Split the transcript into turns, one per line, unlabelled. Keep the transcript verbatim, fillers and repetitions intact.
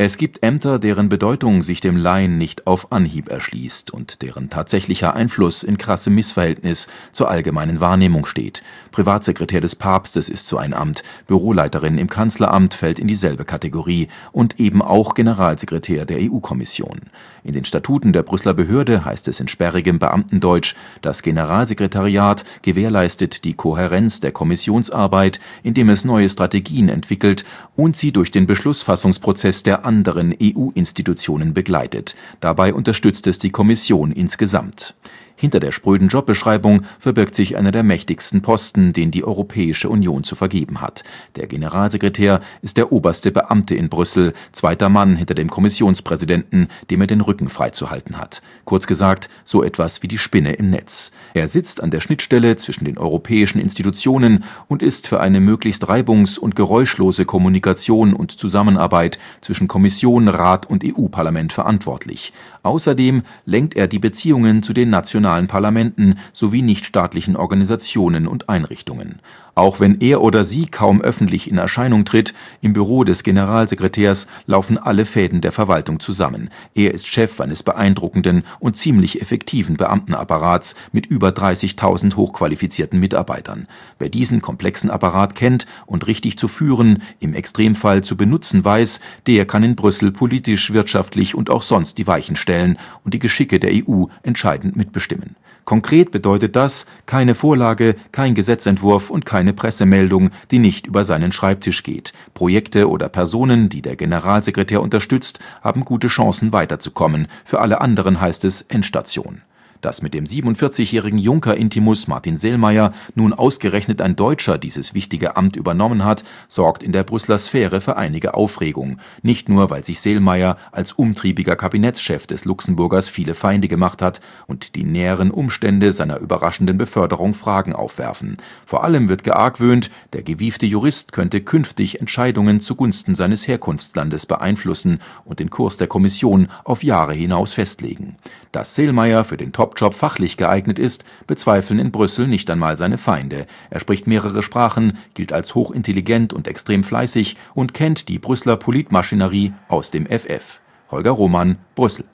Es gibt Ämter, deren Bedeutung sich dem Laien nicht auf Anhieb erschließt und deren tatsächlicher Einfluss in krassem Missverhältnis zur allgemeinen Wahrnehmung steht. Privatsekretär des Papstes ist so ein Amt, Büroleiterin im Kanzleramt fällt in dieselbe Kategorie und eben auch Generalsekretär der E U-Kommission. In den Statuten der Brüsseler Behörde heißt es in sperrigem Beamtendeutsch, das Generalsekretariat gewährleistet die Kohärenz der Kommissionsarbeit, indem es neue Strategien entwickelt und sie durch den Beschlussfassungsprozess der anderen E U-Institutionen begleitet. Dabei unterstützt es die Kommission insgesamt. Hinter der spröden Jobbeschreibung verbirgt sich einer der mächtigsten Posten, den die Europäische Union zu vergeben hat. Der Generalsekretär ist der oberste Beamte in Brüssel, zweiter Mann hinter dem Kommissionspräsidenten, dem er den Rücken freizuhalten hat. Kurz gesagt, so etwas wie die Spinne im Netz. Er sitzt an der Schnittstelle zwischen den europäischen Institutionen und ist für eine möglichst reibungs- und geräuschlose Kommunikation und Zusammenarbeit zwischen Kommission, Rat und E U-Parlament verantwortlich. Außerdem lenkt er die Beziehungen zu den nationalen Parlamenten sowie nichtstaatlichen Organisationen und Einrichtungen. Auch wenn er oder sie kaum öffentlich in Erscheinung tritt, im Büro des Generalsekretärs laufen alle Fäden der Verwaltung zusammen. Er ist Chef eines beeindruckenden und ziemlich effektiven Beamtenapparats mit über dreißigtausend hochqualifizierten Mitarbeitern. Wer diesen komplexen Apparat kennt und richtig zu führen, im Extremfall zu benutzen weiß, der kann in Brüssel politisch, wirtschaftlich und auch sonst die Weichen stellen und die Geschicke der E U entscheidend mitbestimmen. Konkret bedeutet das keine Vorlage, kein Gesetzentwurf und keine Pressemeldung, die nicht über seinen Schreibtisch geht. Projekte oder Personen, die der Generalsekretär unterstützt, haben gute Chancen weiterzukommen. Für alle anderen heißt es Endstation. Dass mit dem siebenundvierzigjährigen Juncker-Intimus Martin Selmayr nun ausgerechnet ein Deutscher dieses wichtige Amt übernommen hat, sorgt in der Brüsseler Sphäre für einige Aufregung. Nicht nur, weil sich Selmayr als umtriebiger Kabinettschef des Luxemburgers viele Feinde gemacht hat und die näheren Umstände seiner überraschenden Beförderung Fragen aufwerfen. Vor allem wird geargwöhnt, der gewiefte Jurist könnte künftig Entscheidungen zugunsten seines Herkunftslandes beeinflussen und den Kurs der Kommission auf Jahre hinaus festlegen. Dass Selmayr für den Top Job fachlich geeignet ist, bezweifeln in Brüssel nicht einmal seine Feinde. Er spricht mehrere Sprachen, gilt als hochintelligent und extrem fleißig und kennt die Brüsseler Politmaschinerie aus dem F F. Holger Roman, Brüssel.